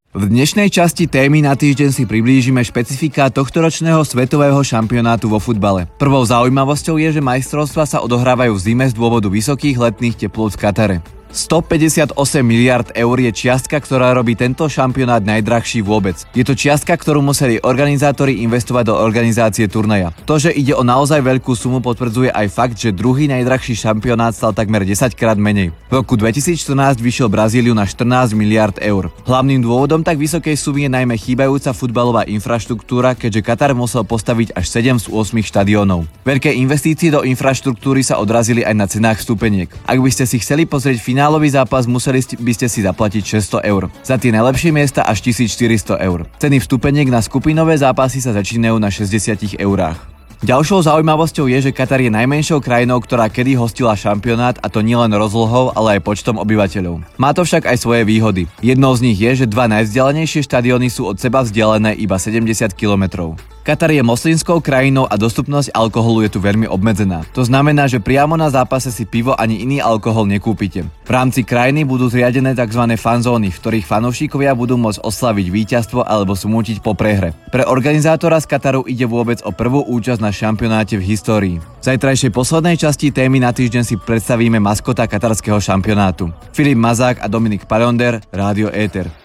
V dnešnej časti témy na týždeň si priblížime špecifiká tohtoročného svetového šampionátu vo futbale. Prvou zaujímavosťou je, že majstrovstvá sa odohrávajú v zime z dôvodu vysokých letných teplôt v Katare. 158 miliard eur je čiastka, ktorá robí tento šampionát najdrahší vôbec. Je to čiastka, ktorú museli organizátori investovať do organizácie turnaja. To, že ide o naozaj veľkú sumu, potvrdzuje aj fakt, že druhý najdrahší šampionát stal takmer 10 krát menej. V roku 2014 vyšiel Brazíliu na 14 miliard eur. Hlavným dôvodom tak vysokej sumy je najmä chýbajúca futbalová infraštruktúra, keďže Katar musel postaviť až 7 z 8 štadiónov. Veľké investície do infraštruktúry sa odrazili aj na cenách vstupeniek. Ak by ste si chceli pozrieť finálový zápas, museli by ste si zaplatiť 600 eur. Za tie najlepšie miesta až 1400 eur. Ceny vstupeniek na skupinové zápasy sa začínajú na 60 eurách. Ďalšou zaujímavosťou je, že Katar je najmenšou krajinou, ktorá kedy hostila šampionát, a to nielen rozlohou, ale aj počtom obyvateľov. Má to však aj svoje výhody. Jednou z nich je, že dva najvzdialenejšie štadióny sú od seba vzdialené iba 70 km. Katar je moslimskou krajinou a dostupnosť alkoholu je tu veľmi obmedzená. To znamená, že priamo na zápase si pivo ani iný alkohol nekúpite. V rámci krajiny budú zriadené tzv. Fanzóny, v ktorých fanúšikovia budú môcť oslaviť víťazstvo alebo smútiť po prehre. Pre organizátora z Kataru ide vôbec o prvú účasť na šampionáte v histórii. V zajtrajšej poslednej časti témy na týždeň si predstavíme maskota katarského šampionátu. Filip Mazák a Dominik Palonder, Rádio Éter.